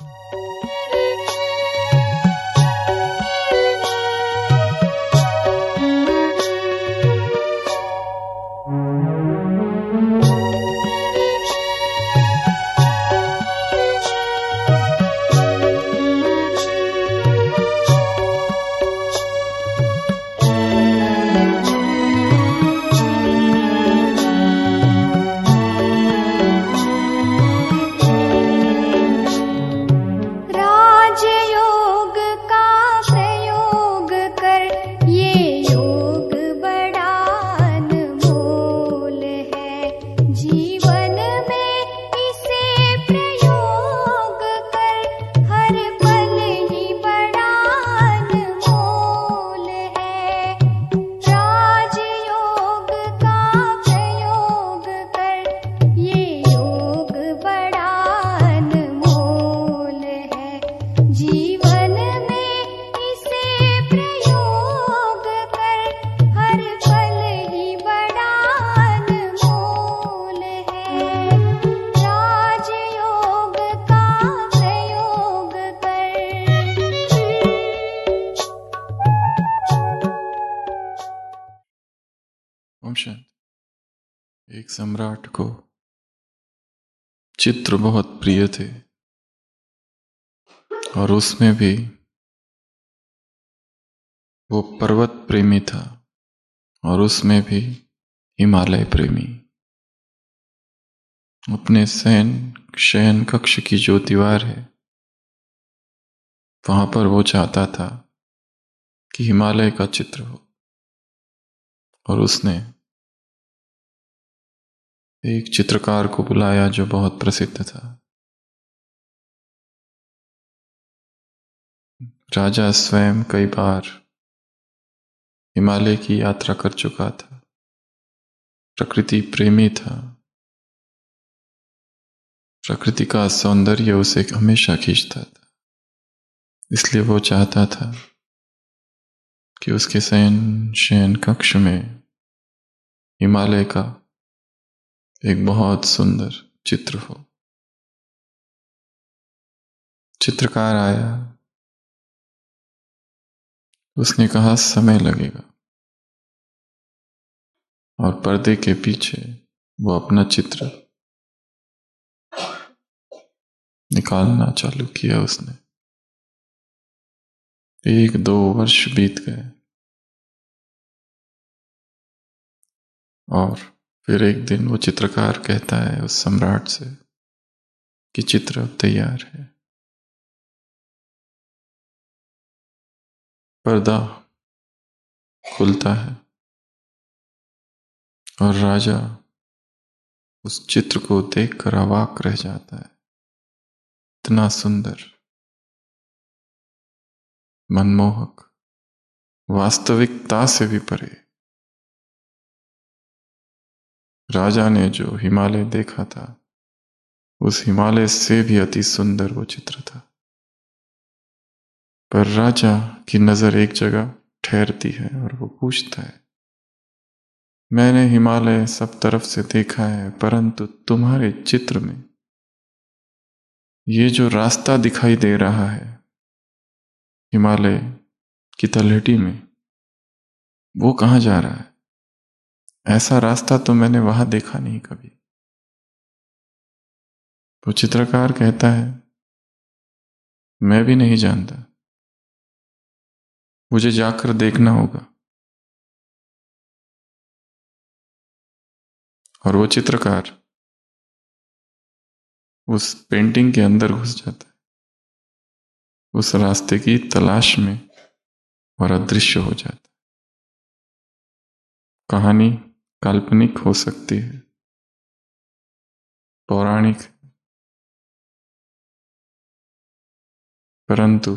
ओम शांति। एक सम्राट को चित्र बहुत प्रिय थे और उसमें भी वो पर्वत प्रेमी था और उसमें भी हिमालय प्रेमी। अपने शयन कक्ष की जो दीवार है वहां पर वो चाहता था कि हिमालय का चित्र हो, और उसने एक चित्रकार को बुलाया जो बहुत प्रसिद्ध था। राजा स्वयं कई बार हिमालय की यात्रा कर चुका था, प्रकृति प्रेमी था, प्रकृति का सौंदर्य उसे हमेशा खींचता था। इसलिए वो चाहता था कि उसके शयन कक्ष में हिमालय का एक बहुत सुंदर चित्र हो। चित्रकार आया, उसने कहा समय लगेगा, और पर्दे के पीछे वो अपना चित्र निकालना चालू किया। उसने 1-2 वर्ष बीत गए और फिर एक दिन वो चित्रकार कहता है उस सम्राट से कि चित्र अब तैयार है। पर्दा खुलता है और राजा उस चित्र को देखकर अवाक रह जाता है। इतना सुंदर, मनमोहक, वास्तविकता से भी परे। राजा ने जो हिमालय देखा था उस हिमालय से भी अति सुंदर वो चित्र था। पर राजा की नजर एक जगह ठहरती है और वो पूछता है, मैंने हिमालय सब तरफ से देखा है, परंतु तुम्हारे चित्र में ये जो रास्ता दिखाई दे रहा है हिमालय की तलहटी में, वो कहाँ जा रहा है? ऐसा रास्ता तो मैंने वहां देखा नहीं कभी। वो चित्रकार कहता है, मैं भी नहीं जानता, मुझे जाकर देखना होगा। और वो चित्रकार उस पेंटिंग के अंदर घुस जाता है, उस रास्ते की तलाश में, और अदृश्य हो जाता है। कहानी काल्पनिक हो सकती है, पौराणिक, परंतु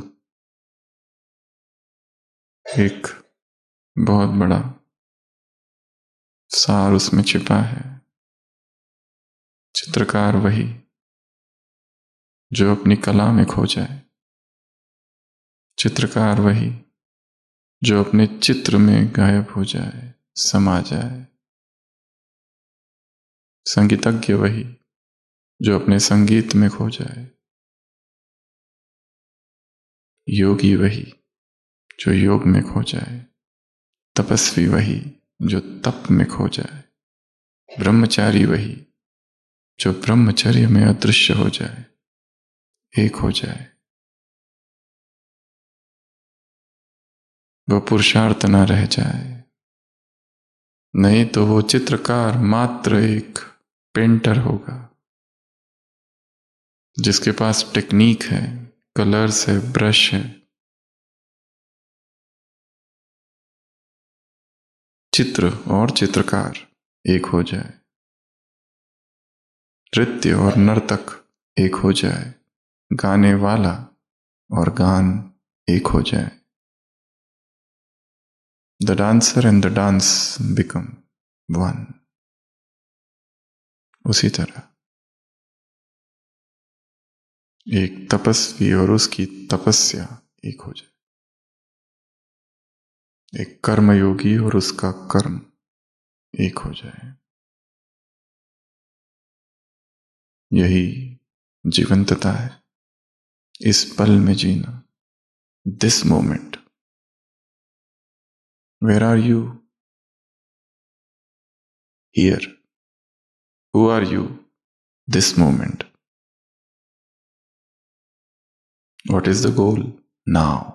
एक बहुत बड़ा सार उसमें छिपा है। चित्रकार वही जो अपनी कला में खो जाए, चित्रकार वही जो अपने चित्र में गायब हो जाए, समा जाए, संगीतज्ञ वही जो अपने संगीत में खो जाए। योगी वही जो योग में खो जाए, तपस्वी वही जो तप में खो जाए, ब्रह्मचारी वही जो ब्रह्मचर्य में अदृश्य हो जाए, एक हो जाए। वो पुरुषार्थ न रह जाए, नहीं तो वो चित्रकार मात्र एक पेंटर होगा, जिसके पास टेक्निक है, कलर्स है, ब्रश है। चित्र और चित्रकार एक हो जाए, नृत्य और नर्तक एक हो जाए, गाने वाला और गान एक हो जाए। The dancer and the dance become one. उसी तरह एक तपस्वी और उसकी तपस्या एक हो जाए, एक कर्मयोगी और उसका कर्म एक हो जाए। यही जीवंतता है, इस पल में जीना। This moment. Where are you? Here. Who are you? This moment. What is the goal? Now.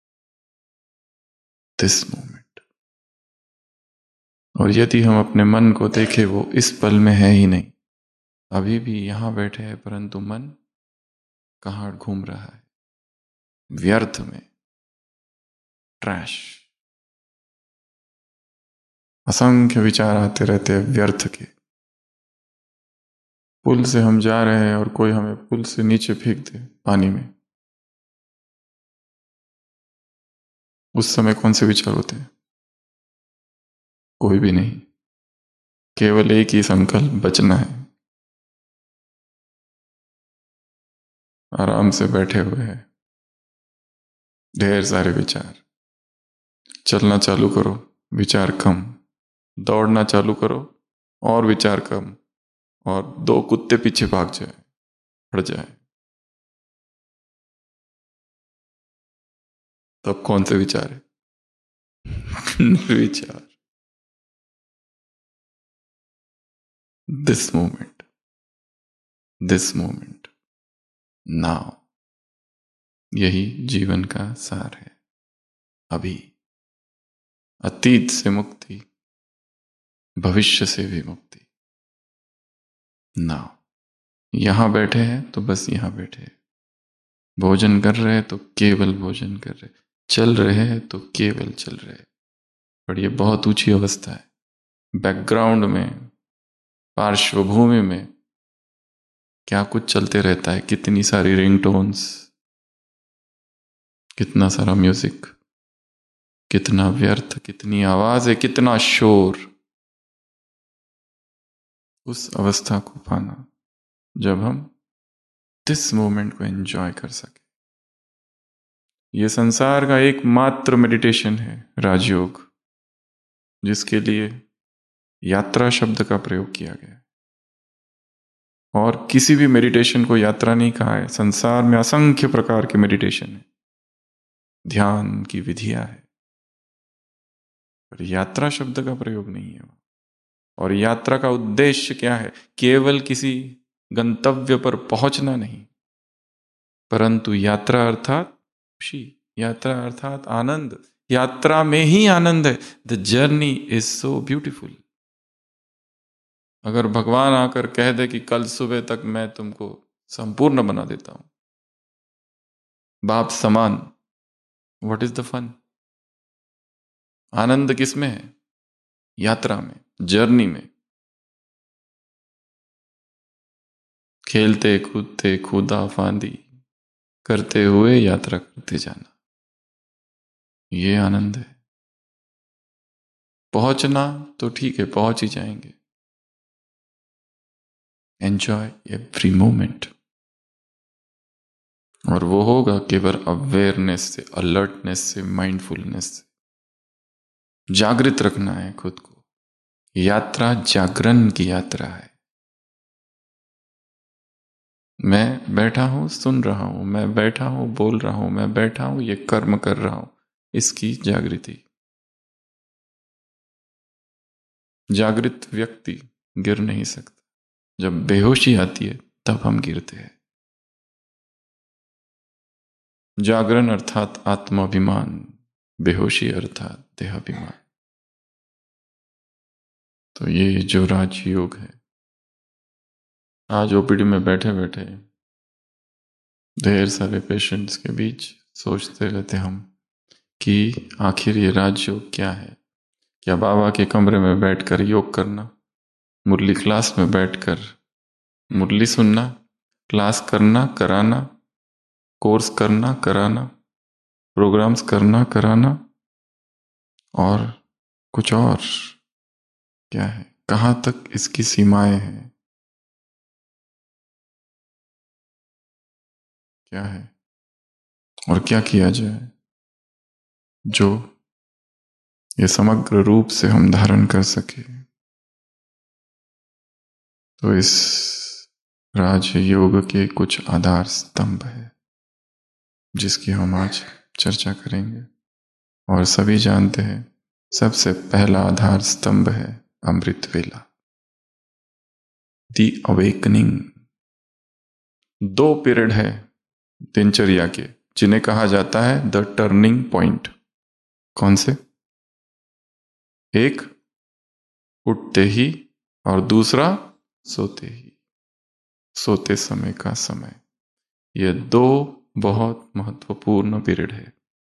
This moment. और यदि हम अपने मन को देखें, वो इस पल में है ही नहीं, अभी भी यहां बैठे हैं, परंतु मन कहां घूम रहा है? व्यर्थ में, ट्रैश। असंख्य विचार आते रहते हैं व्यर्थ के। पुल से हम जा रहे हैं और कोई हमें पुल से नीचे फेंक दे पानी में, उस समय कौन से विचार होते हैं? कोई भी नहीं। केवल एक ही संकल्प, बचना है। आराम से बैठे हुए हैं, ढेर सारे विचार। चलना चालू करो, विचार कम। दौड़ना चालू करो, और विचार कम। और दो कुत्ते पीछे भाग जाए, हट जाए, तब कौन से विचार है? निर्विचार। This moment, this moment, now. यही जीवन का सार है। अभी अतीत से मुक्ति, भविष्य से भी मुक्ति। नाउ। यहां बैठे हैं तो बस यहां बैठे हैं, भोजन कर रहे हैं तो केवल भोजन कर रहे, चल रहे हैं तो केवल चल रहे। पर ये बहुत ऊंची अवस्था है। बैकग्राउंड में, पार्श्वभूमि में क्या कुछ चलते रहता है, कितनी सारी रिंगटोन्स, कितना सारा म्यूजिक, कितना व्यर्थ, कितनी आवाज है, कितना शोर। उस अवस्था को पाना जब हम दिस मोमेंट को एंजॉय कर सके। यह संसार का एकमात्र मेडिटेशन है, राजयोग, जिसके लिए यात्रा शब्द का प्रयोग किया गया है। और किसी भी मेडिटेशन को यात्रा नहीं कहा है। संसार में असंख्य प्रकार के मेडिटेशन है, ध्यान की विधियां है, पर यात्रा शब्द का प्रयोग नहीं है। और यात्रा का उद्देश्य क्या है? केवल किसी गंतव्य पर पहुंचना नहीं, परंतु यात्रा अर्थात खुशी, यात्रा अर्थात आनंद। यात्रा में ही आनंद है। The journey is so beautiful. अगर भगवान आकर कह दे कि कल सुबह तक मैं तुमको संपूर्ण बना देता हूं, बाप समान, व्हाट इज द फन? आनंद किसमें है? यात्रा में, जर्नी में। खेलते कूदते, कूदा फांदी करते हुए यात्रा करते जाना, ये आनंद है। पहुंचना तो ठीक है, पहुंच ही जाएंगे। Enjoy every moment. और वो होगा केवल अवेयरनेस से, अलर्टनेस से, माइंडफुलनेस से। जागृत रखना है खुद को। यात्रा जागरण की यात्रा है। मैं बैठा हूं सुन रहा हूं, मैं बैठा हूं बोल रहा हूं, मैं बैठा हूं ये कर्म कर रहा हूं, इसकी जागृति। जागृत व्यक्ति गिर नहीं सकता। जब बेहोशी आती है तब हम गिरते हैं। जागरण अर्थात आत्माभिमान, बेहोशी अर्थात देहाभिमान। तो ये जो राजयोग है, आज ओपीडी में बैठे बैठे ढेर सारे पेशेंट्स के बीच सोचते रहते हम कि आखिर ये राजयोग क्या है। क्या बाबा के कमरे में बैठकर योग करना, मुरली क्लास में बैठकर मुरली सुनना, क्लास करना कराना, कोर्स करना कराना, प्रोग्राम्स करना कराना, और कुछ और क्या है? कहाँ तक इसकी सीमाएं हैं? क्या है और क्या किया जाए जो ये समग्र रूप से हम धारण कर सके? तो इस राजयोग के कुछ आधार स्तंभ है जिसकी हम आज चर्चा करेंगे। और सभी जानते हैं सबसे पहला आधार स्तंभ है अमृत वेला, दी अवेकनिंग। दो पीरियड है दिनचर्या के जिन्हें कहा जाता है द टर्निंग पॉइंट। कौन से? एक उठते ही और दूसरा सोते ही, सोते समय का समय। ये दो बहुत महत्वपूर्ण पीरियड है।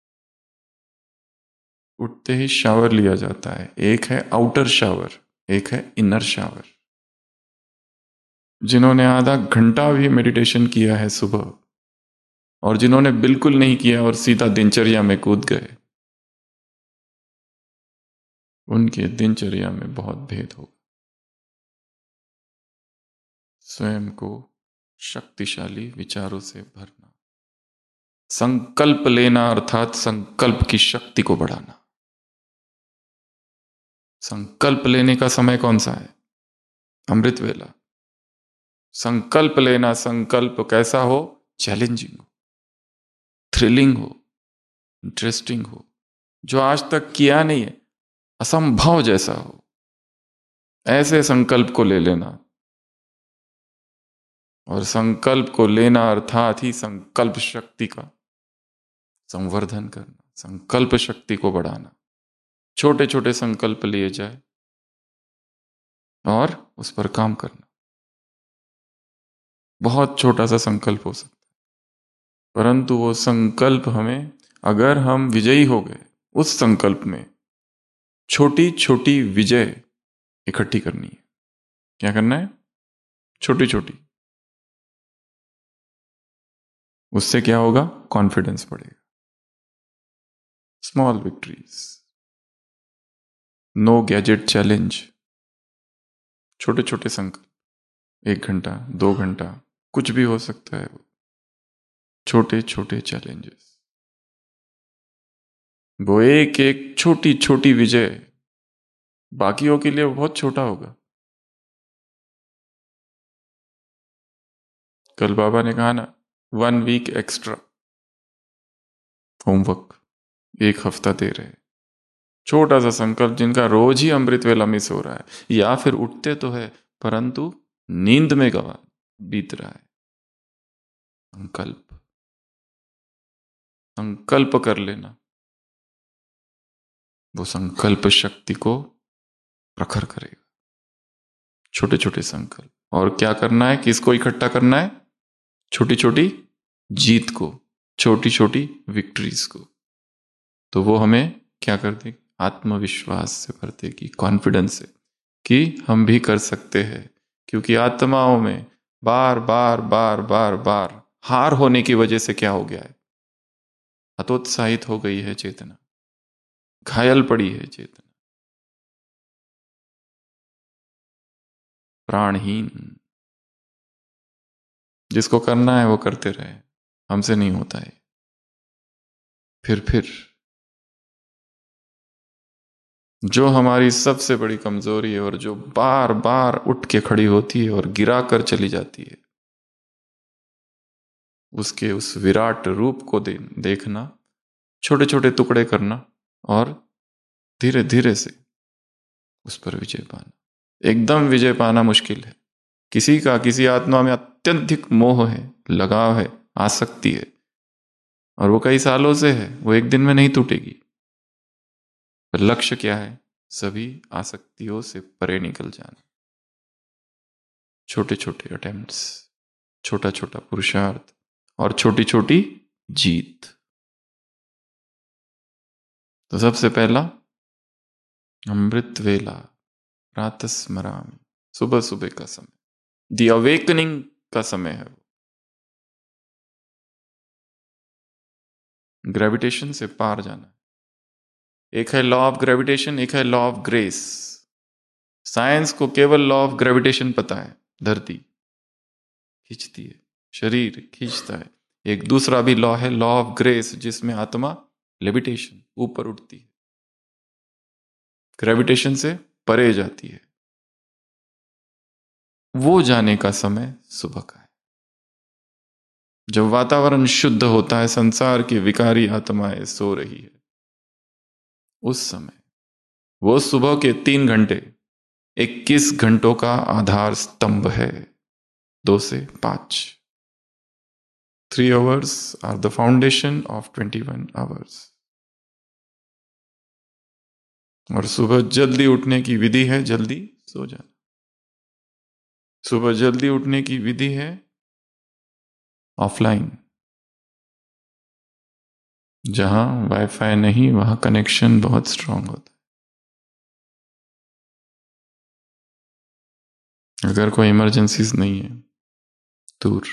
उठते ही शावर लिया जाता है, एक है आउटर शावर, एक है इनर शावर। जिन्होंने आधा घंटा भी मेडिटेशन किया है सुबह, और जिन्होंने बिल्कुल नहीं किया और सीधा दिनचर्या में कूद गए, उनके दिनचर्या में बहुत भेद होगा। स्वयं को शक्तिशाली विचारों से भरना, संकल्प लेना अर्थात संकल्प की शक्ति को बढ़ाना। संकल्प लेने का समय कौन सा है? अमृत वेला। संकल्प लेना, संकल्प कैसा हो? चैलेंजिंग हो, थ्रिलिंग हो, इंटरेस्टिंग हो, जो आज तक किया नहीं है, असंभव जैसा हो, ऐसे संकल्प को ले लेना। और संकल्प को लेना अर्थात ही संकल्प शक्ति का संवर्धन करना, संकल्प शक्ति को बढ़ाना। छोटे छोटे संकल्प लिए जाए और उस पर काम करना। बहुत छोटा सा संकल्प हो सकता है, परंतु वो संकल्प हमें, अगर हम विजयी हो गए उस संकल्प में, छोटी छोटी विजय इकट्ठी करनी है। क्या करना है? छोटी छोटी। उससे क्या होगा? कॉन्फिडेंस बढ़ेगा। Small victories, no gadget challenge. छोटे छोटे संकल्प, 1 घंटा 2 घंटा, कुछ भी हो सकता है। छोटे छोटे चैलेंजेस, वो एक एक छोटी छोटी विजय बाकियों के लिए बहुत छोटा होगा। कल बाबा ने कहा ना, 1 वीक एक्स्ट्रा होमवर्क, 1 हफ्ता दे रहे। छोटा सा संकल्प, जिनका रोज ही अमृत वेला मिस हो रहा है या फिर उठते तो है परंतु नींद में गवा बीत रहा है। संकल्प, संकल्प कर लेना, वो संकल्प शक्ति को प्रखर करेगा। छोटे छोटे संकल्प। और क्या करना है? किसको इकट्ठा करना है? छोटी छोटी जीत को, छोटी छोटी विक्ट्रीज को। तो वो हमें क्या कर देगी? आत्मविश्वास से भर देगी, कॉन्फिडेंस से कि हम भी कर सकते हैं। क्योंकि आत्माओं में बार बार बार बार बार हार होने की वजह से क्या हो गया है? हतोत्साहित हो गई है चेतना, घायल पड़ी है चेतना, प्राणहीन। जिसको करना है वो करते रहे, हमसे नहीं होता है। फिर जो हमारी सबसे बड़ी कमजोरी है और जो बार बार उठ के खड़ी होती है और गिरा कर चली जाती है, उसके उस विराट रूप को देखना, छोटे छोटे टुकड़े करना और धीरे धीरे से उस पर विजय पाना। एकदम विजय पाना मुश्किल है। किसी का किसी आत्मा में अत्यधिक मोह है, लगाव है, आसक्ति है, और वो कई सालों से है, वो एक दिन में नहीं टूटेगी। पर लक्ष्य क्या है? सभी आसक्तियों से परे निकल जाना। छोटे छोटे अटेम्प्ट्स, छोटा छोटा पुरुषार्थ और छोटी छोटी जीत। तो सबसे पहला, अमृत वेला प्रातः स्मरामि, सुबह सुबह का समय, द अवेकनिंग का समय है। ग्रेविटेशन से पार जाना। एक है लॉ ऑफ ग्रेविटेशन, एक है लॉ ऑफ ग्रेस। साइंस को केवल लॉ ऑफ ग्रेविटेशन पता है, धरती खींचती है, शरीर खींचता है। एक दूसरा भी लॉ है, लॉ ऑफ ग्रेस, जिसमें आत्मा लेविटेशन, ऊपर उठती है, ग्रेविटेशन से परे जाती है। वो जाने का समय सुबह का है, जब वातावरण शुद्ध होता है, संसार की विकारी आत्माएं सो रही है। उस समय वो सुबह के 3 घंटे 21 घंटों का आधार स्तंभ है। 2 से 5, 3 hours are the foundation of 21 hours। और सुबह जल्दी उठने की विधि है जल्दी सो जाना। सुबह जल्दी उठने की विधि है ऑफलाइन। जहां वाईफाई नहीं, वहां कनेक्शन बहुत स्ट्रांग होता है। अगर कोई इमरजेंसीज नहीं है, दूर।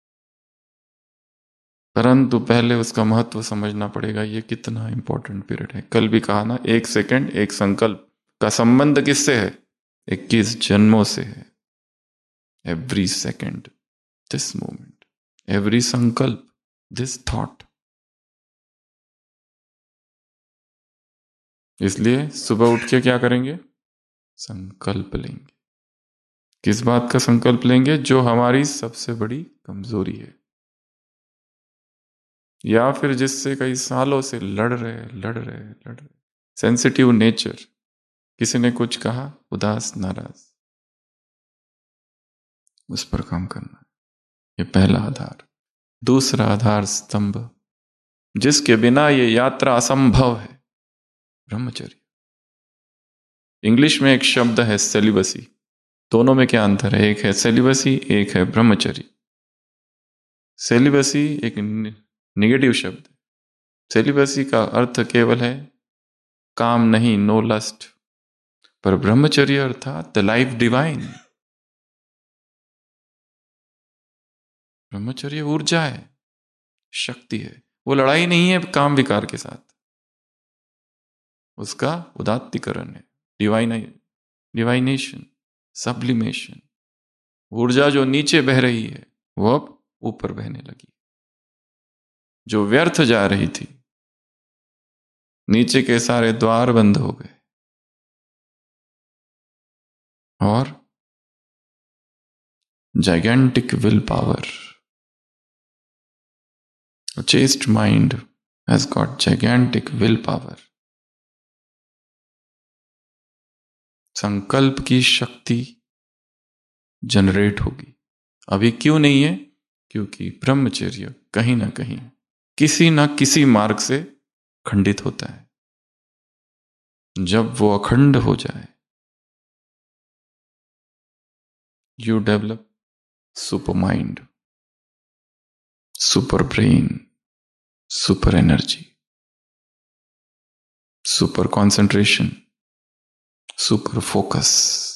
परंतु पहले उसका महत्व समझना पड़ेगा। ये कितना इंपॉर्टेंट पीरियड है। कल भी कहा ना, 1 सेकंड 1 संकल्प का संबंध किससे है? 21 जन्मों से है। Every second this moment, every संकल्प दिस थॉट। इसलिए सुबह उठ के क्या करेंगे? संकल्प लेंगे। किस बात का संकल्प लेंगे? जो हमारी सबसे बड़ी कमजोरी है, या फिर जिससे कई सालों से लड़ रहे। सेंसिटिव नेचर, किसी ने कुछ कहा, उदास नाराज, उस पर काम करना। ये पहला आधार। दूसरा आधार स्तंभ, जिसके बिना ये यात्रा असंभव है, ब्रह्मचर्य। इंग्लिश में एक शब्द है सेलिबसी। दोनों में क्या अंतर है? एक है सेलिबसी, एक है ब्रह्मचर्य। सेलिबसी एक निगेटिव शब्द है। सेलिबसी का अर्थ केवल है काम नहीं, नो लस्ट। पर ब्रह्मचर्य अर्थात द लाइफ डिवाइन। ब्रह्मचर्य ऊर्जा है, शक्ति है। वो लड़ाई नहीं है काम विकार के साथ, उसका उदात्तीकरण है, डिवाइनेशन, सब्लिमेशन। ऊर्जा जो नीचे बह रही है वो अब ऊपर बहने लगी। जो व्यर्थ जा रही थी, नीचे के सारे द्वार बंद हो गए, और gigantic will power. A chaste mind has got gigantic will power। संकल्प की शक्ति जनरेट होगी। अभी क्यों नहीं है? क्योंकि ब्रह्मचर्य कहीं ना कहीं किसी ना किसी मार्ग से खंडित होता है। जब वो अखंड हो जाए, you develop super mind, super brain, super energy, super concentration, super focus.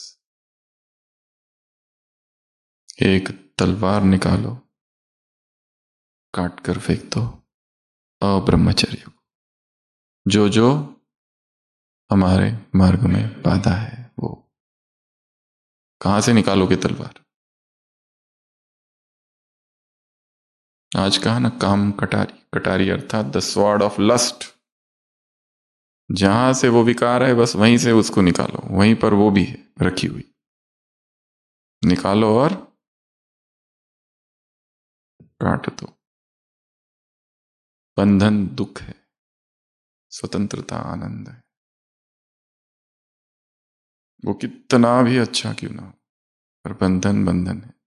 एक तलवार निकालो, काट कर फेंक दो अब्रह्मचर्य को। जो जो हमारे मार्ग में बाधा है, वो कहां से निकालोगे तलवार? आज कहा ना, काम कटारी। कटारी अर्थात द स्वॉर्ड ऑफ लस्ट। जहां से वो विकार है, बस वहीं से उसको निकालो। वहीं पर वो भी है रखी हुई, निकालो और काट दो। बंधन दुख है, स्वतंत्रता आनंद है। वो कितना भी अच्छा क्यों ना हो, पर बंधन बंधन है।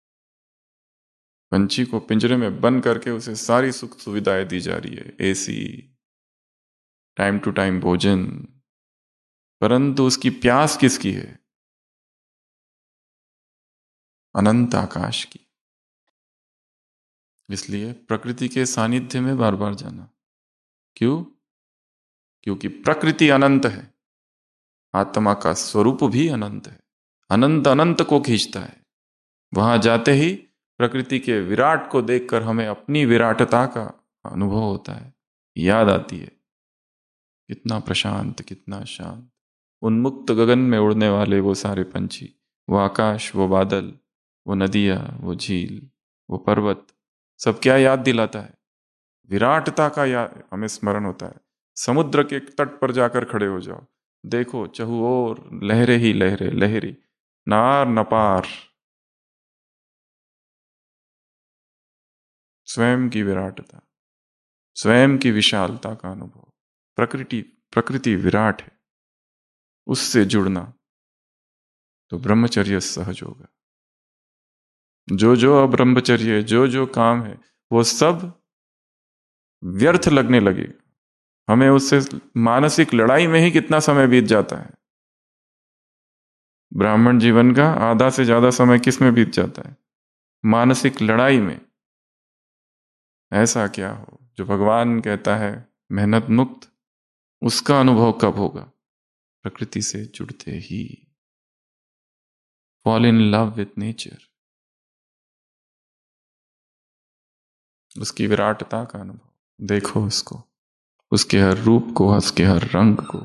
पंछी को पिंजरे में बंद करके उसे सारी सुख सुविधाएं दी जा रही है, एसी, टाइम टू टाइम भोजन, परंतु उसकी प्यास किसकी है? अनंत आकाश की। इसलिए प्रकृति के सानिध्य में बार बार जाना। क्यों? क्योंकि प्रकृति अनंत है, आत्मा का स्वरूप भी अनंत है, अनंत अनंत को खींचता है। वहां जाते ही प्रकृति के विराट को देखकर हमें अपनी विराटता का अनुभव होता है, याद आती है। कितना प्रशांत, कितना शांत। उन्मुक्त गगन में उड़ने वाले वो सारे पंछी, वो आकाश, वो बादल, वो नदियां, वो झील, वो पर्वत, सब क्या याद दिलाता है? विराटता का याद हमें स्मरण होता है। समुद्र के तट पर जाकर खड़े हो जाओ, देखो चहुओर लहरें ही लहरें, लहरी नार नपार, स्वयं की विराटता, स्वयं की विशालता का अनुभव। प्रकृति प्रकृति विराट है, उससे जुड़ना तो ब्रह्मचर्य सहज होगा। जो जो अब्रह्मचर्य, जो जो काम है, वो सब व्यर्थ लगने लगेगा हमें। उससे मानसिक लड़ाई में ही कितना समय बीत जाता है। ब्राह्मण जीवन का आधा से ज्यादा समय किस में बीत जाता है? मानसिक लड़ाई में। ऐसा क्या हो जो भगवान कहता है मेहनत मुक्त, उसका अनुभव कब होगा? प्रकृति से जुड़ते ही। Fall in love with nature, उसकी विराटता का अनुभव। देखो उसको, उसके हर रूप को, उसके हर रंग को।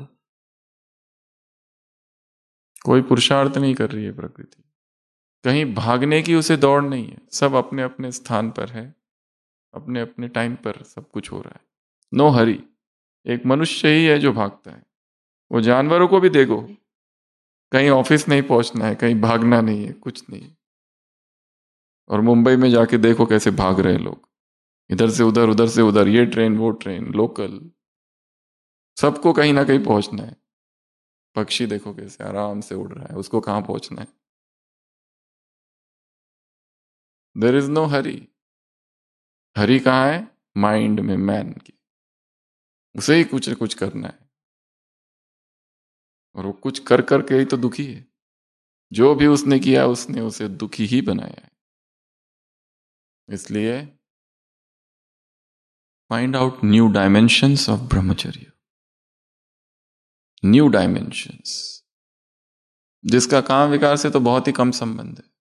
कोई पुरुषार्थ नहीं कर रही है प्रकृति, कहीं भागने की उसे दौड़ नहीं है। सब अपने अपने स्थान पर है, अपने अपने टाइम पर सब कुछ हो रहा है। No hurry. एक मनुष्य ही है जो भागता है। वो जानवरों को भी देखो, कहीं ऑफिस नहीं पहुंचना है, कहीं भागना नहीं है, कुछ नहीं। और मुंबई में जाके देखो कैसे भाग रहे हैं लोग, इधर से उधर, उधर से उधर, ये ट्रेन वो ट्रेन, लोकल, सबको कहीं ना कहीं पहुंचना है। पक्षी देखो कैसे आराम से उड़ रहा है, उसको कहाँ पहुंचना है? देर इज नो हरी। हरी कहाँ है? माइंड में, मैन की। उसे ही कुछ कुछ करना है, और वो कुछ कर करके ही तो दुखी है। जो भी उसने किया, उसने उसे दुखी ही बनाया है। इसलिए find out new dimensions of brahmacharya, new dimensions, जिसका काम विकार से तो बहुत ही कम संबंध है।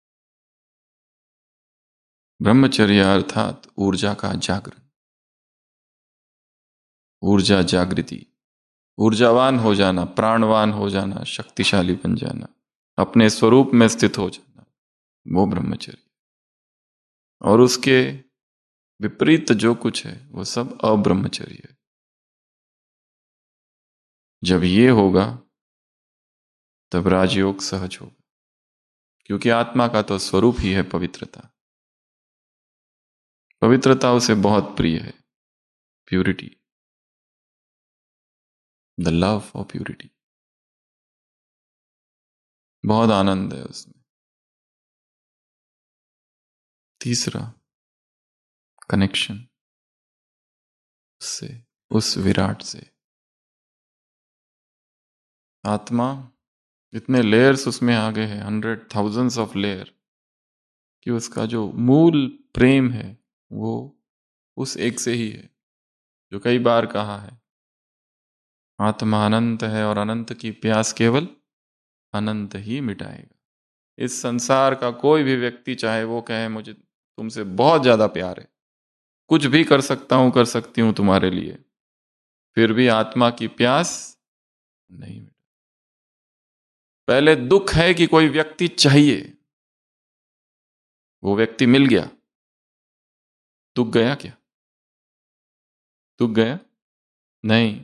ब्रह्मचर्य अर्थात ऊर्जा का जागरण, ऊर्जा जागृति, ऊर्जावान हो जाना, प्राणवान हो जाना, शक्तिशाली बन जाना, अपने स्वरूप में स्थित हो जाना, वो ब्रह्मचर्य। और उसके विपरीत जो कुछ है वो सब अब्रह्मचर्य है। जब ये होगा तब राजयोग सहज होगा, क्योंकि आत्मा का तो स्वरूप ही है पवित्रता। पवित्रता उसे बहुत प्रिय है। Purity, the love of purity, बहुत आनंद है उसमें। तीसरा कनेक्शन उससे, उस विराट से। आत्मा, इतने लेयर्स उसमें आ गए हैं, 100,000 ऑफ लेयर, कि उसका जो मूल प्रेम है वो उस एक से ही है। जो कई बार कहा है, आत्मा अनंत है और अनंत की प्यास केवल अनंत ही मिटाएगा। इस संसार का कोई भी व्यक्ति चाहे वो कहे मुझे तुमसे बहुत ज्यादा प्यार है, कुछ भी कर सकता हूं, कर सकती हूं तुम्हारे लिए, फिर भी आत्मा की प्यास नहीं मिटा। पहले दुख है कि कोई व्यक्ति चाहिए, वो व्यक्ति मिल गया, दुख गया क्या? दुख गया नहीं,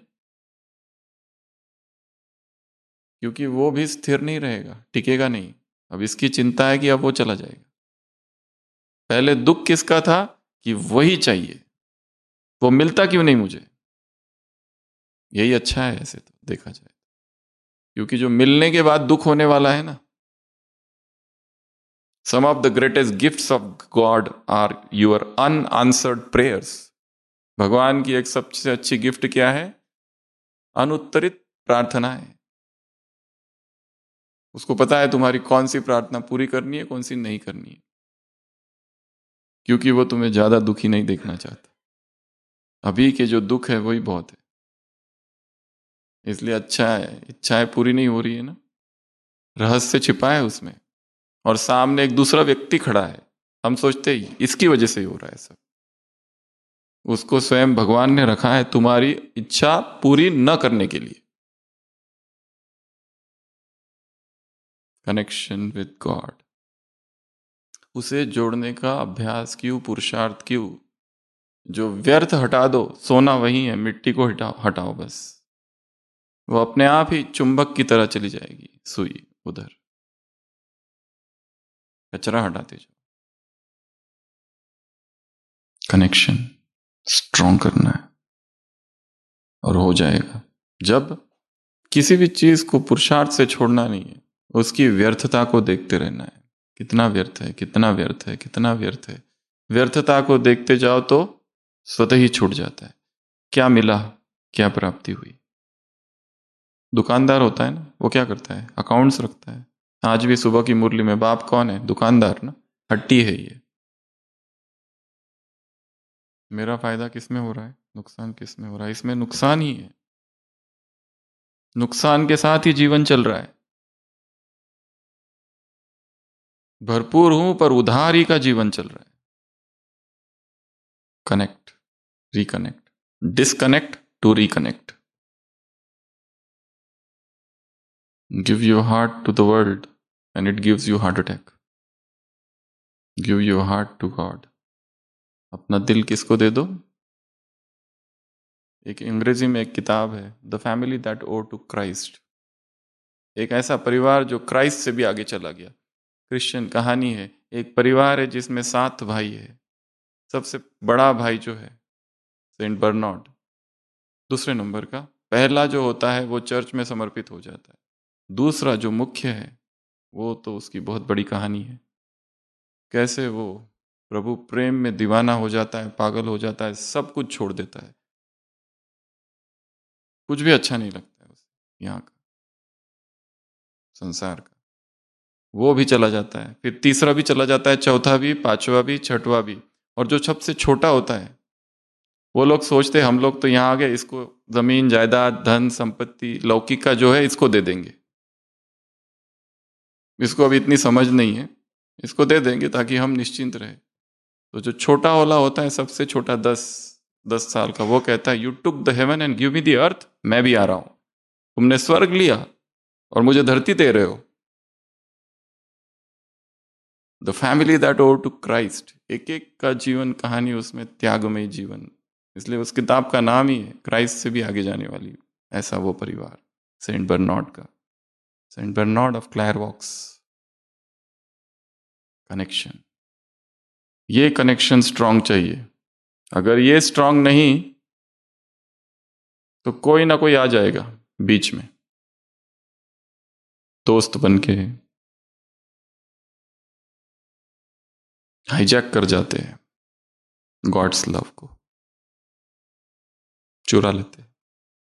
क्योंकि वो भी स्थिर नहीं रहेगा, टिकेगा नहीं। अब इसकी चिंता है कि अब वो चला जाएगा। पहले दुख किसका था? कि वही चाहिए, वो मिलता क्यों नहीं मुझे? यही अच्छा है ऐसे तो देखा जाए, क्योंकि जो मिलने के बाद दुख होने वाला है ना। Some of the greatest gifts of God are your unanswered prayers. भगवान की एक सबसे अच्छी गिफ्ट क्या है? अनुत्तरित प्रार्थना है। उसको पता है तुम्हारी कौन सी प्रार्थना पूरी करनी है, कौन सी नहीं करनी है, क्योंकि वो तुम्हें ज्यादा दुखी नहीं देखना चाहता। अभी के जो दुख है वही बहुत है। इसलिए अच्छा है, इच्छाएं पूरी नहीं हो रही है ना, रहस्य छिपा है उसमें, और सामने एक दूसरा व्यक्ति खड़ा है। हम सोचते ही इसकी वजह से ही हो रहा है सब। उसको स्वयं भगवान ने रखा है तुम्हारी इच्छा पूरी न करने के लिए। कनेक्शन विद गॉड, उसे जोड़ने का अभ्यास क्यों, पुरुषार्थ क्यों? जो व्यर्थ हटा दो, सोना वही है, मिट्टी को हटाओ हटाओ बस, वो अपने आप ही चुंबक की तरह चली जाएगी सुई उधर। कचरा हटाते जाओ। कनेक्शन स्ट्रॉन्ग करना है और हो जाएगा। जब किसी भी चीज को पुरुषार्थ से छोड़ना नहीं है, उसकी व्यर्थता को देखते रहना है। कितना व्यर्थ है, कितना व्यर्थ है, कितना व्यर्थ है। व्यर्थता को देखते जाओ तो स्वतः ही छूट जाता है। क्या मिला, क्या प्राप्ति हुई। दुकानदार होता है ना, वो क्या करता है? अकाउंट्स रखता है। आज भी सुबह की मुरली में बाप कौन है? दुकानदार ना, हट्टी है ये। मेरा फायदा किस में हो रहा है, नुकसान किस में हो रहा है? इसमें नुकसान ही है। नुकसान के साथ ही जीवन चल रहा है। भरपूर हूं पर उधारी का जीवन चल रहा है। Connect, reconnect, disconnect to reconnect. Give your heart to the world and it gives you heart attack. Give your heart to God. अपना दिल किसको दे दो? एक अंग्रेजी में एक किताब है, द फैमिली दैट ओ टू क्राइस्ट। एक ऐसा परिवार जो क्राइस्ट से भी आगे चला गया। क्रिश्चियन कहानी है। एक परिवार है जिसमें 7 भाई है। सबसे बड़ा भाई जो है सेंट बर्नार्ड, दूसरे नंबर का। पहला जो होता है वो चर्च में समर्पित हो जाता है। दूसरा जो मुख्य है वो तो उसकी बहुत बड़ी कहानी है। कैसे वो प्रभु प्रेम में दीवाना हो जाता है, पागल हो जाता है, सब कुछ छोड़ देता है। कुछ भी अच्छा नहीं लगता है उसे यहाँ का, संसार का। वो भी चला जाता है, फिर तीसरा भी चला जाता है, चौथा भी, पांचवा भी, छठवा भी। और जो सबसे छोटा होता है, वो लोग सोचते हैं हम लोग तो यहाँ आ गए, इसको जमीन जायदाद धन संपत्ति लौकिक का जो है इसको दे देंगे, इसको अभी इतनी समझ नहीं है, इसको दे देंगे ताकि हम निश्चिंत रहे। तो जो छोटा वाला होता है, सबसे छोटा, 10 10 साल का, वो कहता है you took the heaven and give me the earth, मैं भी आ रहा हूं। तुमने स्वर्ग लिया और मुझे धरती दे रहे हो। The family that overtook Christ. एक एक का जीवन कहानी उसमें त्यागमय जीवन। इसलिए उस किताब का नाम ही है क्राइस्ट से भी आगे जाने वाली। ऐसा वो परिवार सेंट बर्नार्ड का, Saint Bernard of Clairvaux. Connection, ये कनेक्शन स्ट्रांग चाहिए। अगर ये स्ट्रांग नहीं तो कोई ना कोई आ जाएगा बीच में, दोस्त बन के हाईजैक कर जाते हैं, गॉड्स लव को चुरा लेते हैं।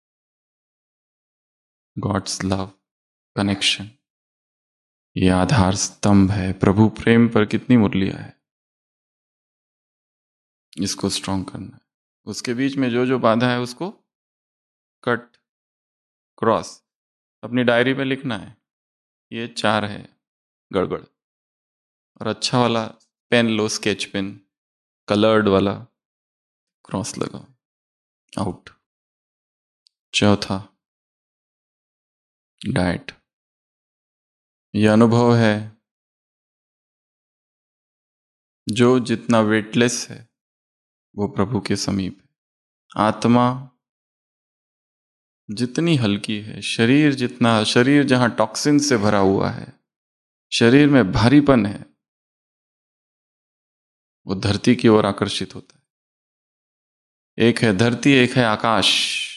गॉड्स लव, कनेक्शन, ये आधार स्तंभ है। प्रभु प्रेम पर कितनी मुरलियां है, इसको स्ट्रांग करना है। उसके बीच में जो जो बाधा है उसको कट, क्रॉस, अपनी डायरी में लिखना है, ये 4 है गड़बड़। और अच्छा वाला पेन लो, स्केच पेन, कलर्ड वाला, क्रॉस लगाओ, आउट। चौथा, डाइट। ये अनुभव है, जो जितना वेटलेस है वो प्रभु के समीप है। आत्मा जितनी हल्की है, शरीर जहां टॉक्सिन से भरा हुआ है, शरीर में भारीपन है, वो धरती की ओर आकर्षित होता है। एक है धरती, एक है आकाश।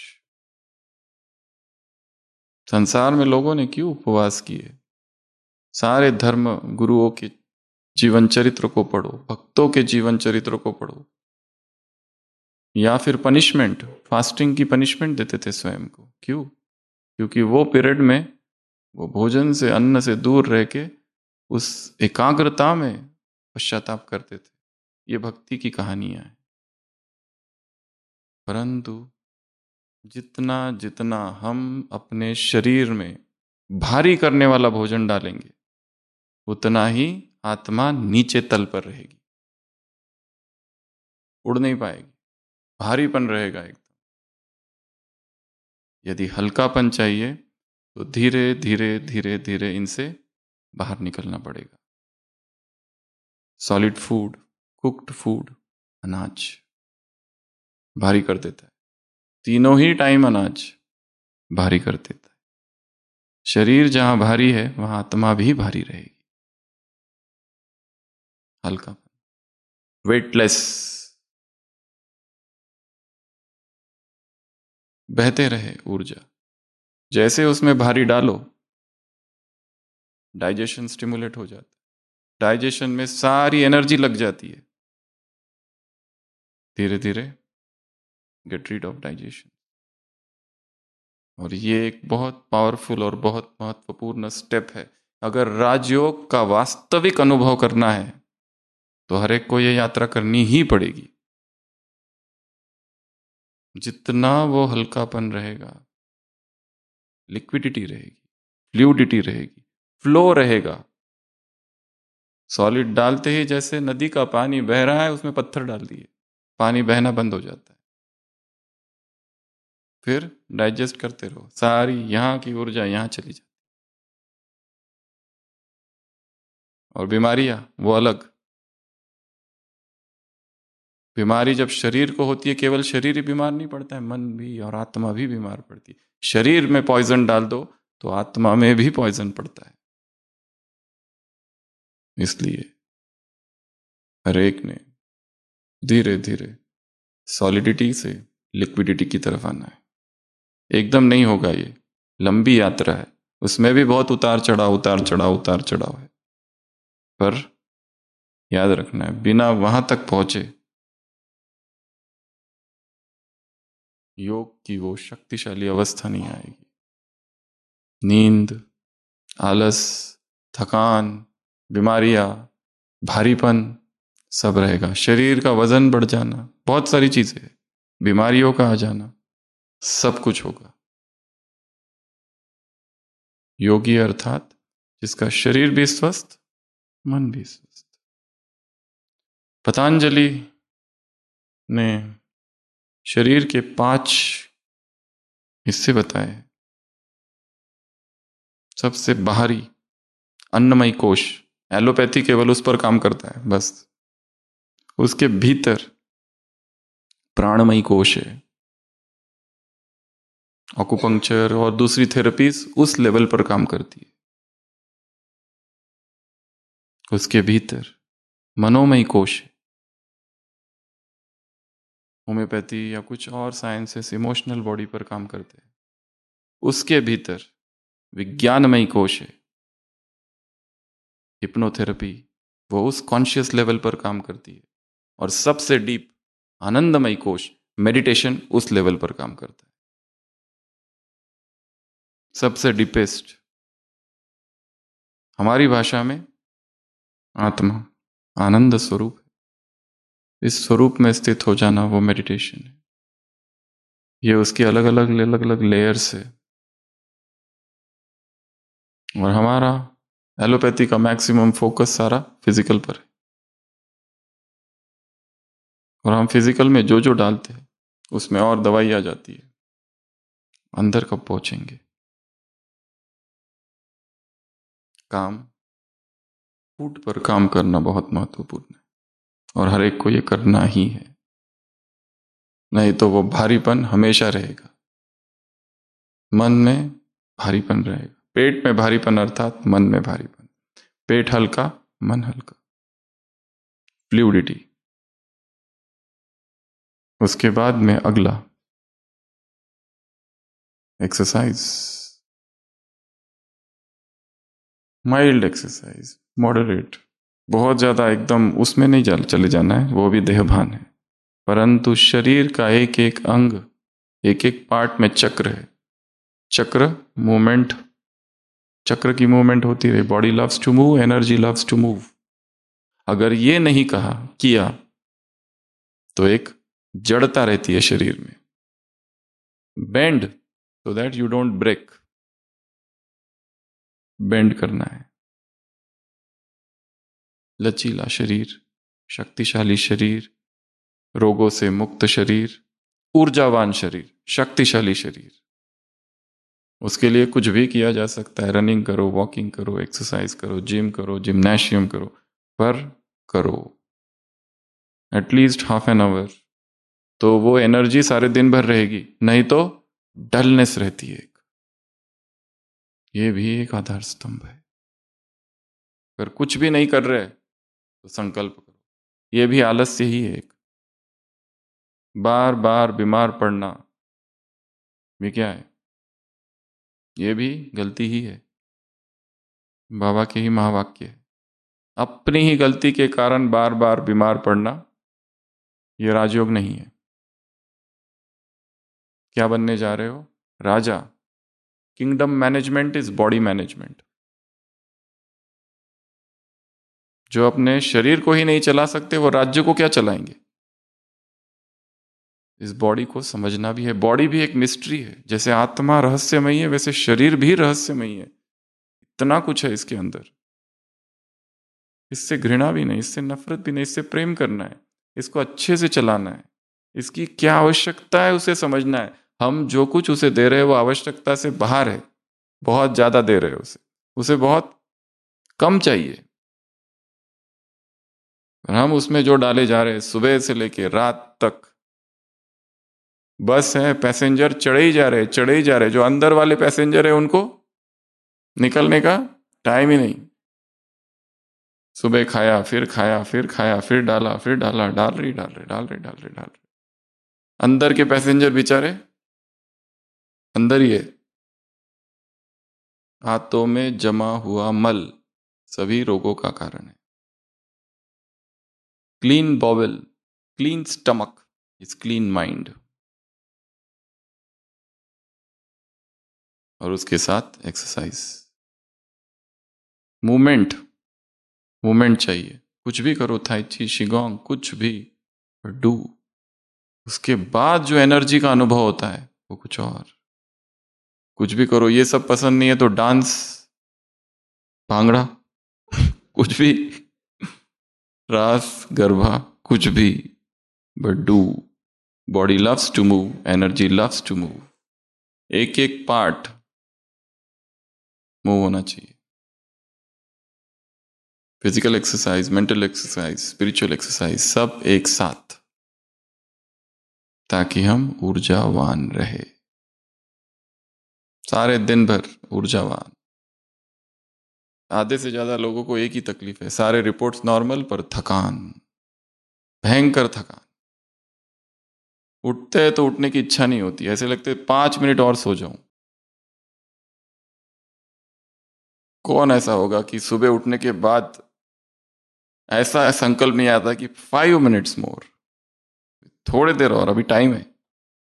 संसार में लोगों ने क्यों उपवास किए? सारे धर्म गुरुओं के जीवन चरित्र को पढ़ो, भक्तों के जीवन चरित्र को पढ़ो। या फिर पनिशमेंट, फास्टिंग की पनिशमेंट देते थे स्वयं को। क्यों? क्योंकि वो पीरियड में वो भोजन से, अन्न से दूर रह के उस एकाग्रता में पश्चाताप करते थे। ये भक्ति की कहानियां हैं। परंतु जितना जितना हम अपने शरीर में भारी करने वाला भोजन डालेंगे, उतना ही आत्मा नीचे तल पर रहेगी, उड़ नहीं पाएगी, भारीपन रहेगा एकदम। यदि हल्कापन चाहिए तो धीरे धीरे धीरे धीरे इनसे बाहर निकलना पड़ेगा। सॉलिड फूड, कुक्ड फूड, अनाज भारी कर देता है। तीनों ही टाइम अनाज भारी कर देता है। शरीर जहां भारी है वहां आत्मा भी भारी रहेगी। हल्का, वेटलेस, बहते रहे ऊर्जा। जैसे उसमें भारी डालो, डाइजेशन स्टिमुलेट हो जाता है, डाइजेशन में सारी एनर्जी लग जाती है। धीरे धीरे गेट रीड ऑफ डाइजेशन। और ये एक बहुत पावरफुल और बहुत महत्वपूर्ण स्टेप है। अगर राजयोग का वास्तविक अनुभव करना है तो हर एक को ये यात्रा करनी ही पड़ेगी। जितना वो हल्कापन रहेगा, लिक्विडिटी रहेगी, फ्लूइडिटी रहेगी, फ्लो रहेगा। सॉलिड डालते ही जैसे नदी का पानी बह रहा है, उसमें पत्थर डाल दिए, पानी बहना बंद हो जाता है। फिर डाइजेस्ट करते रहो, सारी यहां की ऊर्जा यहां चली जाती। और बीमारियां वो अलग। बीमारी जब शरीर को होती है, केवल शरीर ही बीमार नहीं पड़ता है, मन भी और आत्मा भी बीमार पड़ती है। शरीर में पॉइजन डाल दो तो आत्मा में भी पॉइजन पड़ता है। इसलिए हर एक ने धीरे धीरे सॉलिडिटी से लिक्विडिटी की तरफ आना है। एकदम नहीं होगा, ये लंबी यात्रा है। उसमें भी बहुत उतार चढ़ाव, उतार चढ़ाव, उतार चढ़ाव है। पर याद रखना है, बिना वहां तक पहुंचे योग की वो शक्तिशाली अवस्था नहीं आएगी। नींद, आलस, थकान, बीमारियां, भारीपन सब रहेगा। शरीर का वजन बढ़ जाना, बहुत सारी चीजें, बीमारियों का आ जाना, सब कुछ होगा। योगी अर्थात जिसका शरीर भी स्वस्थ, मन भी स्वस्थ। पतंजलि ने शरीर के 5 हिस्से बताए। सबसे बाहरी अन्नमय कोश, एलोपैथी केवल उस पर काम करता है बस। उसके भीतर प्राणमय कोश है। ऑकुपंक्चर और दूसरी थेरेपीज उस लेवल पर काम करती है। उसके भीतर मनोमय कोश है। होम्योपैथी या कुछ और साइंसेस इमोशनल बॉडी पर काम करते हैं। उसके भीतर विज्ञानमय कोश है। हिप्नोथेरेपी वो उस कॉन्शियस लेवल पर काम करती है। और सबसे डीप आनंदमय कोश, मेडिटेशन, उस लेवल पर काम करता है। सबसे डीपेस्ट हमारी भाषा में आत्मा आनंद स्वरूप है। इस स्वरूप में स्थित हो जाना वो मेडिटेशन है। ये उसकी अलग अलग अलग अलग लेयर्स है। और हमारा एलोपैथी का मैक्सिमम फोकस सारा फिजिकल पर है। और हम फिजिकल में जो जो डालते हैं उसमें और दवाई आ जाती है। अंदर कब पहुंचेंगे? काम, फूड पर काम करना बहुत महत्वपूर्ण है। और हर एक को ये करना ही है, नहीं तो वो भारीपन हमेशा रहेगा। मन में भारीपन रहेगा, पेट में भारीपन अर्थात मन में भारीपन। पेट हल्का, मन हल्का, फ्लूइडिटी। उसके बाद में अगला एक्सरसाइज, माइल्ड एक्सरसाइज, मॉडरेट, बहुत ज्यादा एकदम उसमें नहीं चले जाना है, वो भी देहभान है, परंतु शरीर का एक एक अंग, एक एक पार्ट में चक्र है। चक्र मूवमेंट, चक्र की मूवमेंट होती रहे। Body loves to move, energy loves to move. अगर ये नहीं कहा किया तो एक जड़ता रहती है शरीर में। Bend so that you don't break, bend करना है। लचीला शरीर, शक्तिशाली शरीर, रोगों से मुक्त शरीर, ऊर्जावान शरीर, शक्तिशाली शरीर। उसके लिए कुछ भी किया जा सकता है। रनिंग करो, वॉकिंग करो, एक्सरसाइज करो, जिम करो, जिम्नेशियम करो, पर करो एटलीस्ट हाफ एन आवर, तो वो एनर्जी सारे दिन भर रहेगी। नहीं तो डलनेस रहती है। ये भी एक आधार स्तंभ है। अगर कुछ भी नहीं कर रहे तो संकल्प करो। ये भी आलस्य ही है एक। बार बार बीमार पड़ना ये क्या है? ये भी गलती ही है। बाबा के ही महावाक्य है। अपनी ही गलती के कारण बार बार बीमार पड़ना ये राजयोग नहीं है। क्या बनने जा रहे हो? राजा। Kingdom management is body management. जो अपने शरीर को ही नहीं चला सकते वो राज्य को क्या चलाएंगे? इस बॉडी को समझना भी है। बॉडी भी एक मिस्ट्री है। जैसे आत्मा रहस्यमयी है वैसे शरीर भी रहस्यमयी है। इतना कुछ है इसके अंदर। इससे घृणा भी नहीं, इससे नफरत भी नहीं, इससे प्रेम करना है। इसको अच्छे से चलाना है। इसकी क्या आवश्यकता है उसे समझना है। हम जो कुछ उसे दे रहे हैं वो आवश्यकता से बाहर है। बहुत ज्यादा दे रहे हैं उसे, उसे बहुत कम चाहिए। और हम उसमें जो डाले जा रहे हैं सुबह से लेके रात तक, बस है, पैसेंजर चढ़े ही जा रहे, चढ़े ही जा रहे। जो अंदर वाले पैसेंजर है उनको निकलने का टाइम ही नहीं। सुबह खाया, फिर खाया, फिर खाया, फिर डाला, फिर डाला, डाल रही, डाल रही, डाल रही, डाल रही, डाल रही। अंदर के पैसेंजर बेचारे अंदर ही है। हाथों में जमा हुआ मल सभी रोगों का कारण है। Clean bowel, clean stomach is clean mind. और उसके साथ एक्सरसाइज, मूवमेंट, मूवमेंट चाहिए। कुछ भी करो, थाई ची, शिगोंग, कुछ भी डू। उसके बाद जो एनर्जी का अनुभव होता है वो कुछ और। कुछ भी करो, ये सब पसंद नहीं है तो डांस, भांगड़ा, कुछ भी, रास गरबा, कुछ भी, but do. Body loves to move, energy loves to move. एक एक पार्ट मूव होना चाहिए। Physical exercise, mental exercise, spiritual exercise, सब एक साथ, ताकि हम ऊर्जावान रहे, सारे दिन भर ऊर्जावान। आधे से ज्यादा लोगों को एक ही तकलीफ है, सारे रिपोर्ट्स नॉर्मल पर थकान, भयंकर थकान। उठते हैं तो उठने की इच्छा नहीं होती, ऐसे लगते 5 मिनट और सो जाऊं। कौन ऐसा होगा कि सुबह उठने के बाद ऐसा संकल्प नहीं आता कि 5 मिनट्स मोर, थोड़ी देर और, अभी टाइम है।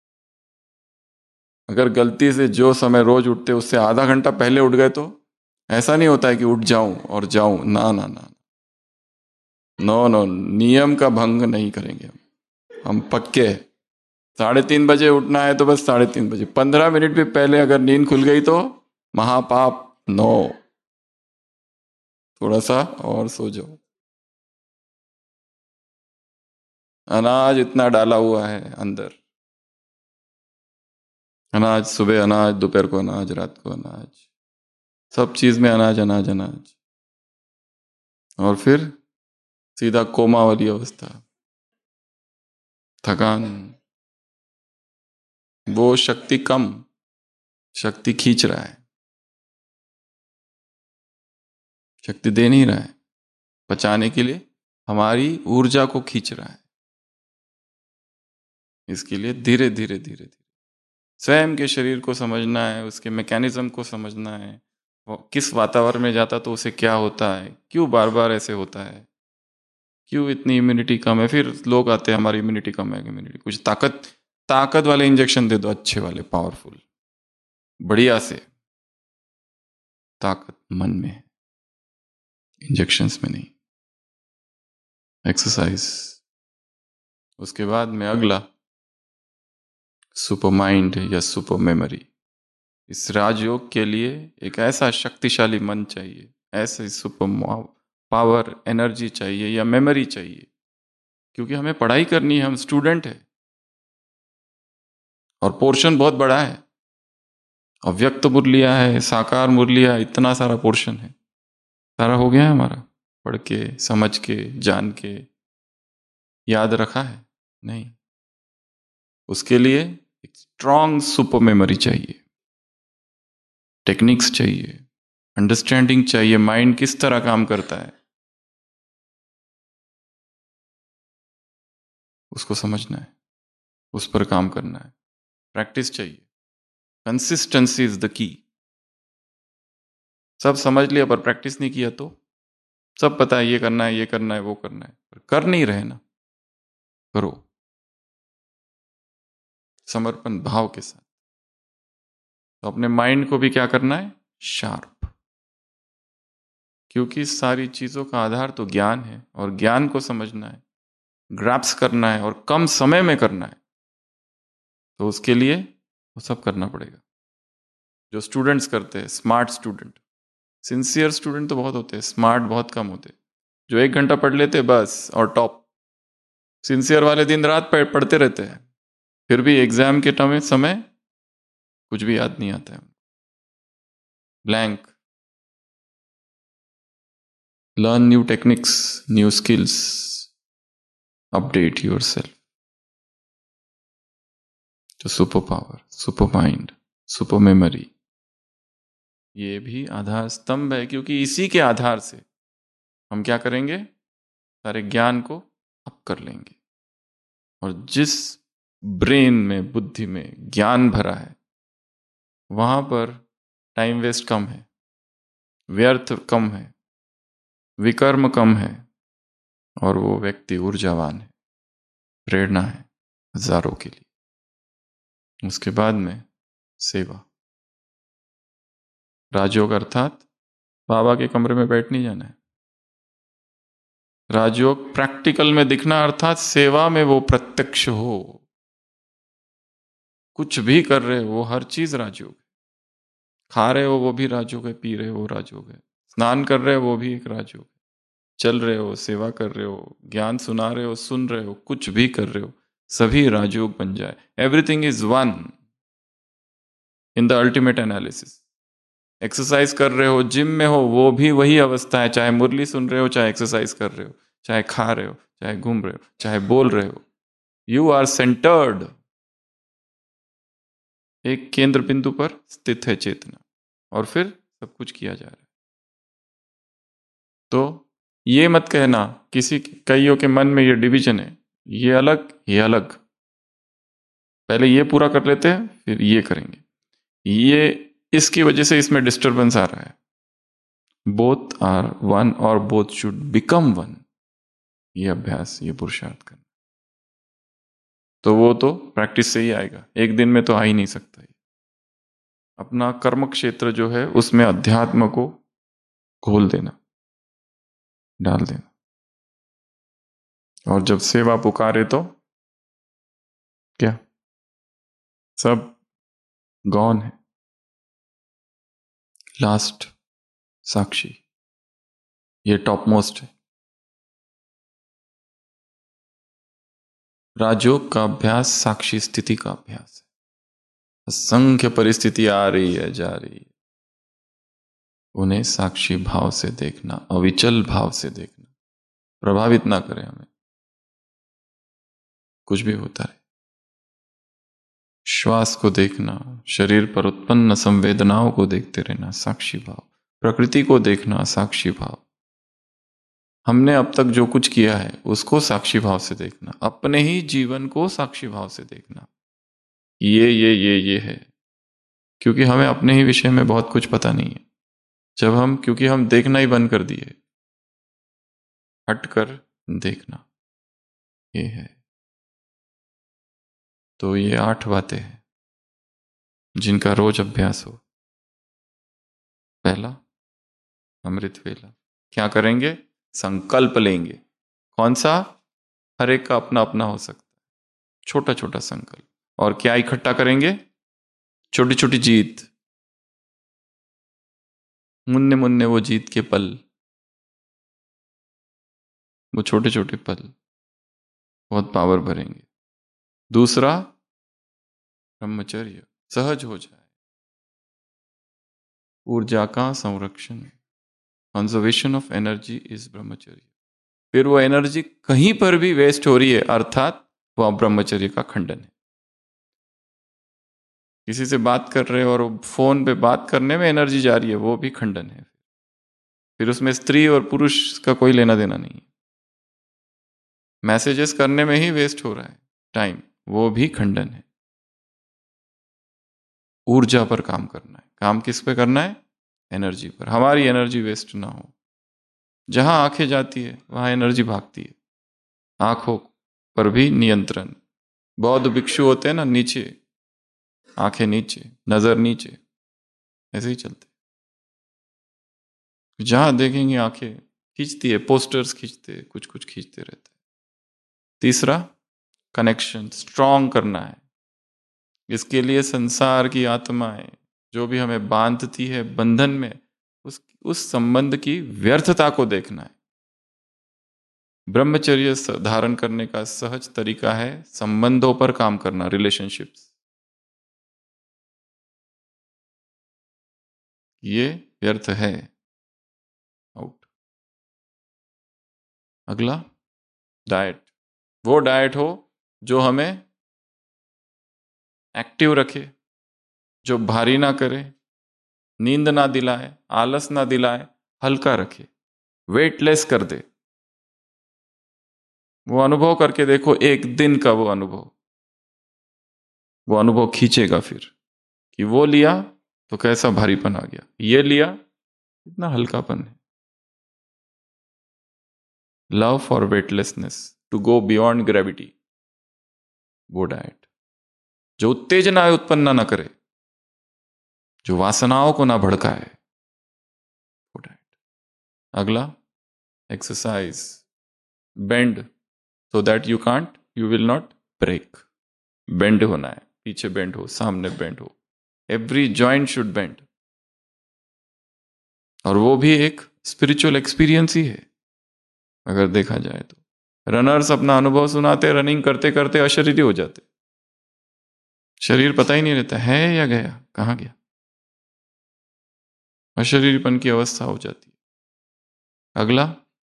अगर गलती से जो समय रोज उठते उससे आधा घंटा पहले उठ गए तो ऐसा नहीं होता है कि उठ जाऊं और जाऊं। ना ना ना, नो नो, नियम का भंग नहीं करेंगे हम पक्के हैं। 3:30 बजे उठना है तो बस 3:30 बजे। 15 मिनट भी पहले अगर नींद खुल गई तो महापाप। नो, थोड़ा सा और सो जाओ। अनाज इतना डाला हुआ है अंदर। अनाज, सुबह अनाज, दोपहर को अनाज, रात को अनाज, सब चीज में अनाज अनाज अनाज। और फिर सीधा कोमा वाली अवस्था, थकान। वो शक्ति कम, शक्ति खींच रहा है, शक्ति दे नहीं रहा है। बचाने के लिए हमारी ऊर्जा को खींच रहा है। इसके लिए धीरे धीरे धीरे धीरे स्वयं के शरीर को समझना है, उसके मैकेनिज्म को समझना है, वो किस वातावरण में जाता तो उसे क्या होता है, क्यों बार बार ऐसे होता है, क्यों इतनी इम्यूनिटी कम है। फिर लोग आते हैं हमारी इम्यूनिटी कम है, इम्यूनिटी कुछ ताकत वाले इंजेक्शन दे दो, अच्छे वाले पावरफुल बढ़िया से। ताकत मन में है, इंजेक्शंस में नहीं। एक्सरसाइज, उसके बाद में अगला सुपर माइंड या सुपर मेमोरी। इस राजयोग के लिए एक ऐसा शक्तिशाली मन चाहिए, ऐसे सुपर पावर एनर्जी चाहिए या मेमोरी चाहिए, क्योंकि हमें पढ़ाई करनी है, हम स्टूडेंट है और पोर्शन बहुत बड़ा है। अव्यक्त मुरलिया है, साकार मुरलिया, इतना सारा पोर्शन है, सारा हो गया है हमारा, पढ़ के समझ के जान के याद रखा है नहीं। उसके लिए एक स्ट्रॉन्ग सुपर मेमोरी चाहिए, टेक्निक्स चाहिए, अंडरस्टैंडिंग चाहिए, माइंड किस तरह काम करता है उसको समझना है, उस पर काम करना है, प्रैक्टिस चाहिए। Consistency is the key. सब समझ लिया पर प्रैक्टिस नहीं किया तो सब पता है, ये करना है, ये करना है, वो करना है, पर कर नहीं रहे ना। करो समर्पण भाव के साथ। तो अपने माइंड को भी क्या करना है, शार्प, क्योंकि सारी चीजों का आधार तो ज्ञान है और ज्ञान को समझना है, ग्रैप्स करना है और कम समय में करना है। तो उसके लिए वो सब करना पड़ेगा जो स्टूडेंट्स करते हैं। स्मार्ट स्टूडेंट, सिंसियर स्टूडेंट तो बहुत होते हैं, स्मार्ट बहुत कम होते हैं। जो 1 घंटा पढ़ लेते बस और टॉप। सिंसियर वाले दिन रात पढ़ते रहते हैं, फिर भी एग्जाम के समय कुछ भी याद नहीं आता है, blank. Learn new techniques, new skills, update yourself. तो super power, super mind, super memory, ये भी आधार स्तंभ है, क्योंकि इसी के आधार से हम क्या करेंगे, सारे ज्ञान को अप कर लेंगे। और जिस ब्रेन में, बुद्धि में ज्ञान भरा है, वहां पर टाइम वेस्ट कम है, व्यर्थ कम है, विकर्म कम है, और वो व्यक्ति ऊर्जावान है, प्रेरणा है हजारों के लिए। उसके बाद में सेवा, राजयोग, अर्थात बाबा के कमरे में बैठ नहीं जाना है। राजयोग प्रैक्टिकल में दिखना, अर्थात सेवा में वो प्रत्यक्ष हो। कुछ भी कर रहे हो वो हर चीज राजयोग है। खा रहे हो वो भी राजयोग है, पी रहे हो वो राजयोग है, स्नान कर रहे हो वो भी एक राजयोग है, चल रहे हो, सेवा कर रहे हो, ज्ञान सुना रहे हो, सुन रहे हो, कुछ भी कर रहे हो, सभी राजयोग बन जाए। Everything is one in the ultimate analysis. Exercise कर रहे हो, जिम में हो, वो भी वही अवस्था है, चाहे मुरली सुन रहे हो, चाहे एक्सरसाइज कर रहे हो, चाहे खा रहे हो, चाहे घूम रहे हो, चाहे बोल रहे हो। यू आर सेंटर्ड, एक केंद्र बिंदु पर स्थित है चेतना, और फिर सब कुछ किया जा रहा है। तो ये मत कहना किसी कईयों के मन में ये डिवीजन है, ये अलग ये अलग, पहले ये पूरा कर लेते हैं फिर ये करेंगे, ये इसकी वजह से इसमें डिस्टरबेंस आ रहा है। बोथ आर वन और बोथ शुड बिकम वन। ये अभ्यास, ये पुरुषार्थ करना, तो वो तो प्रैक्टिस से ही आएगा, एक दिन में तो आ ही नहीं सकता। अपना कर्म क्षेत्र जो है उसमें अध्यात्म को खोल देना, डाल देना। और जब सेवा पुकारे तो क्या, सब गौन है, लास्ट साक्षी, ये टॉप मोस्ट है। राजयोग का अभ्यास साक्षी स्थिति का अभ्यास है। असंख्य परिस्थिति आ रही है, जा रही है, उन्हें साक्षी भाव से देखना, अविचल भाव से देखना, प्रभावित ना करें हमें, कुछ भी होता है। श्वास को देखना, शरीर पर उत्पन्न संवेदनाओं को देखते रहना, साक्षी भाव। प्रकृति को देखना, साक्षी भाव। हमने अब तक जो कुछ किया है उसको साक्षी भाव से देखना, अपने ही जीवन को साक्षी भाव से देखना। ये है, क्योंकि हमें अपने ही विषय में बहुत कुछ पता नहीं है। क्योंकि हम देखना ही बंद कर दिए, हट कर देखना, ये है। तो ये 8 बातें हैं जिनका रोज अभ्यास हो। पहला, अमृत वेला। क्या करेंगे? संकल्प लेंगे। कौन सा? हर एक का अपना अपना हो सकता है, छोटा छोटा संकल्प। और क्या इकट्ठा करेंगे? छोटी छोटी जीत, मुन्ने मुन्ने वो जीत के पल, वो छोटे छोटे पल बहुत पावर भरेंगे। दूसरा, ब्रह्मचर्य सहज हो जाए, ऊर्जा का संरक्षण, कंजर्वेशन ऑफ एनर्जी इज ब्रह्मचर्य। फिर वो एनर्जी कहीं पर भी वेस्ट हो रही है, अर्थात वह ब्रह्मचर्य का खंडन है। किसी से बात कर रहे हो और फोन पे बात करने में एनर्जी जा रही है, वो भी खंडन है। फिर उसमें स्त्री और पुरुष का कोई लेना देना नहीं है। मैसेजेस करने में ही वेस्ट हो रहा है टाइम, वो भी खंडन है। ऊर्जा पर काम करना है। काम किस पे करना है? एनर्जी पर। हमारी एनर्जी वेस्ट ना हो। जहां आंखें जाती है वहां एनर्जी भागती है। आंखों पर भी नियंत्रण। बौद्ध भिक्षु होते हैं ना, नीचे आंखें, नीचे नजर, नीचे, ऐसे ही चलते। जहां देखेंगे आंखें खींचती है, पोस्टर्स खींचते, कुछ कुछ खींचते रहते। तीसरा, कनेक्शन स्ट्रॉन्ग करना है। इसके लिए संसार की आत्माएं जो भी हमें बांधती है बंधन में, उस संबंध की व्यर्थता को देखना है। ब्रह्मचर्य धारण करने का सहज तरीका है संबंधों पर काम करना, रिलेशनशिप्स। ये व्यर्थ है, आउट। अगला, डाइट। वो डाइट हो जो हमें एक्टिव रखे, जो भारी ना करे, नींद ना दिलाए, आलस ना दिलाए, हल्का रखे, वेटलेस कर दे। वो अनुभव करके देखो, एक दिन का वो अनुभव खींचेगा फिर कि वो लिया तो कैसा भारीपन आ गया, ये लिया इतना हल्कापन है। Love for weightlessness, to go beyond gravity, वो डाइट जो उत्तेजना उत्पन्न ना करे, जो वासनाओं को ना भड़काए, वो डाइट। अगला, exercise. Bend so that you will not break. Bend होना है, पीछे बेंड हो, सामने बेंड हो, एवरी जॉइंट शुड बेंड। और वो भी एक स्पिरिचुअल एक्सपीरियंस ही है अगर देखा जाए तो। रनर्स अपना अनुभव सुनाते, रनिंग करते करते अशरीरी हो जाते, शरीर पता ही नहीं रहता है या गया, कहां गया, अशरीरपन की अवस्था हो जाती है। अगला,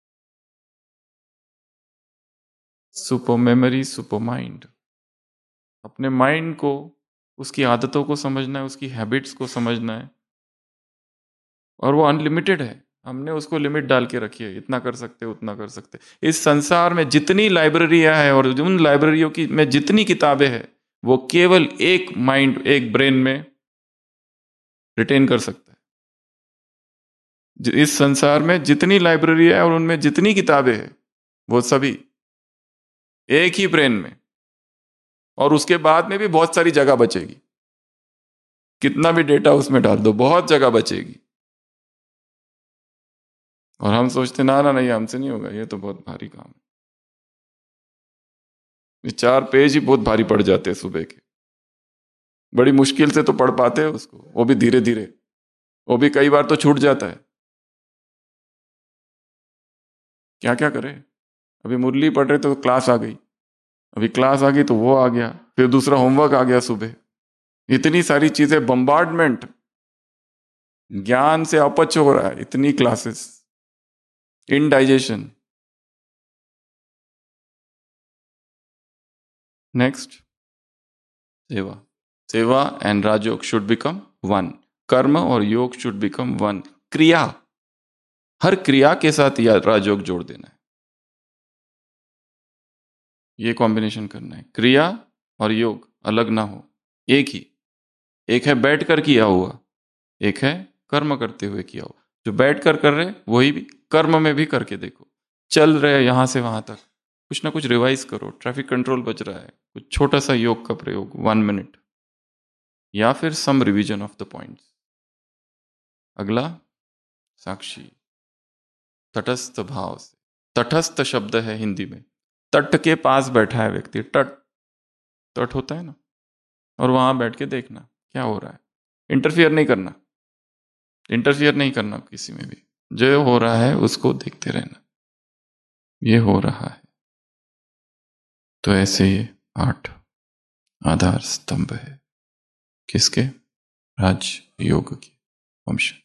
सुपर मेमोरी, सुपर माइंड। अपने माइंड को, उसकी आदतों को समझना है, उसकी हैबिट्स को समझना है। और वो अनलिमिटेड है, हमने उसको लिमिट डाल के रखी है, इतना कर सकते, उतना कर सकते। इस संसार में जितनी लाइब्रेरियां हैं और उन लाइब्रेरियों की में जितनी किताबें हैं, वो केवल एक माइंड, एक ब्रेन में रिटेन कर सकता है। इस संसार में जितनी लाइब्रेरी है और उनमें जितनी किताबें हैं, वो सभी एक ही ब्रेन में। और उसके बाद में भी बहुत सारी जगह बचेगी, कितना भी डेटा उसमें डाल दो बहुत जगह बचेगी। और हम सोचते ना ना नहीं, हमसे नहीं होगा, ये तो बहुत भारी काम है। ये 4 पेज ही बहुत भारी पड़ जाते हैं सुबह के, बड़ी मुश्किल से तो पढ़ पाते हैं उसको, वो भी धीरे धीरे, वो भी कई बार तो छूट जाता है। क्या क्या करें? अभी मुरली पढ़ रहे तो क्लास आ गई, अभी क्लास आ गई तो वो आ गया, फिर दूसरा होमवर्क आ गया सुबह। इतनी सारी चीजें, बम्बार्डमेंट, ज्ञान से अपच हो रहा है, इतनी classes, indigestion. Next, seva. Seva and Rajyoga should become one. कर्म और योग शुड बिकम वन। क्रिया, हर क्रिया के साथ यह राजयोग जोड़ देना है। ये कॉम्बिनेशन करना है। क्रिया और योग अलग ना हो, एक ही। एक है बैठ कर किया हुआ, एक है कर्म करते हुए किया हुआ। जो बैठ कर रहे वही भी कर्म में भी करके देखो। चल रहे यहां से वहां तक, कुछ ना कुछ रिवाइज करो। ट्रैफिक कंट्रोल बज रहा है, कुछ छोटा सा योग का प्रयोग 1 मिनट, या फिर some revision of the points. अगला, साक्षी, तटस्थ भाव से। तटस्थ शब्द है हिंदी में, तट के पास बैठा है व्यक्ति। तट, तट होता है ना, और वहां बैठ के देखना क्या हो रहा है। इंटरफियर नहीं करना, इंटरफियर नहीं करना किसी में भी। जो हो रहा है उसको देखते रहना, ये हो रहा है। तो ऐसे ये 8 आधार स्तंभ है किसके? राज योग के वंश।